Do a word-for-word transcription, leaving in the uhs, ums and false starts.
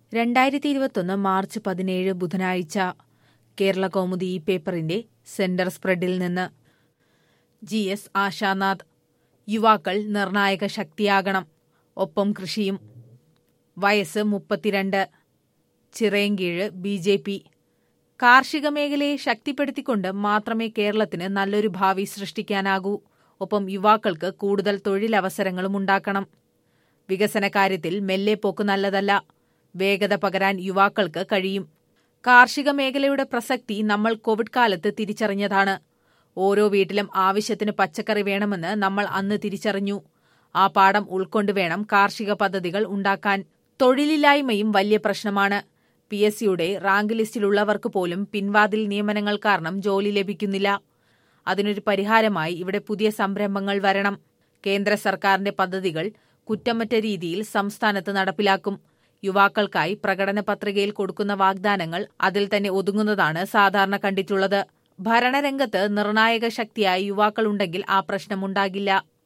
രണ്ടായിരത്തി ഇരുപത്തൊന്ന് മാർച്ച് പതിനേഴ് ബുധനാഴ്ച കേരള കൗമുദി ഈ പേപ്പറിന്റെ സെന്റർ സ്പ്രെഡിൽ നിന്ന് ജി എസ് ആശാനാഥ്. യുവാക്കൾ നിർണായക ശക്തിയാകണം, ഒപ്പം കൃഷിയും. വയസ്സ് മുപ്പത്തിരണ്ട്. Chirayinkeezhu B J P. കാർഷിക മേഖലയെ ശക്തിപ്പെടുത്തിക്കൊണ്ട് മാത്രമേ കേരളത്തിന് നല്ലൊരു ഭാവി സൃഷ്ടിക്കാനാകൂ. ഒപ്പം യുവാക്കൾക്ക് കൂടുതൽ തൊഴിലവസരങ്ങളും ഉണ്ടാക്കണം. വികസന കാര്യത്തിൽ മെല്ലെപ്പോക്ക് നല്ലതല്ല. വേഗത പകരാൻ യുവാക്കൾക്ക് കഴിയും. കാർഷിക മേഖലയുടെ പ്രസക്തി നമ്മൾ കോവിഡ് കാലത്ത് തിരിച്ചറിഞ്ഞതാണ്. ഓരോ വീട്ടിലും ആവശ്യത്തിന് പച്ചക്കറി വേണമെന്ന് നമ്മൾ അന്ന് തിരിച്ചറിഞ്ഞു. ആ പാഠം ഉൾക്കൊണ്ടുവേണം കാർഷിക പദ്ധതികൾ ഉണ്ടാക്കാൻ. തൊഴിലില്ലായ്മയും വലിയ പ്രശ്നമാണ്. പി എസ് സിയുടെ റാങ്ക് ലിസ്റ്റിലുള്ളവർക്ക് പോലും പിൻവാതിൽ നിയമനങ്ങൾ കാരണം ജോലി ലഭിക്കുന്നില്ല. അതിനൊരു പരിഹാരമായി ഇവിടെ പുതിയ സംരംഭങ്ങൾ വരണം. കേന്ദ്ര സർക്കാരിന്റെ പദ്ധതികൾ കുറ്റമറ്റ രീതിയിൽ സംസ്ഥാനത്ത് നടപ്പിലാക്കും. യുവാക്കൾക്കായി പ്രകടന പത്രികയിൽ കൊടുക്കുന്ന വാഗ്ദാനങ്ങൾ അതിൽ തന്നെ ഒതുങ്ങുന്നതാണ് സാധാരണ കണ്ടിട്ടുള്ളത്. ഭരണരംഗത്ത് നിർണായക ശക്തിയായി യുവാക്കളുണ്ടെങ്കിൽ ആ പ്രശ്നമുണ്ടാകില്ല.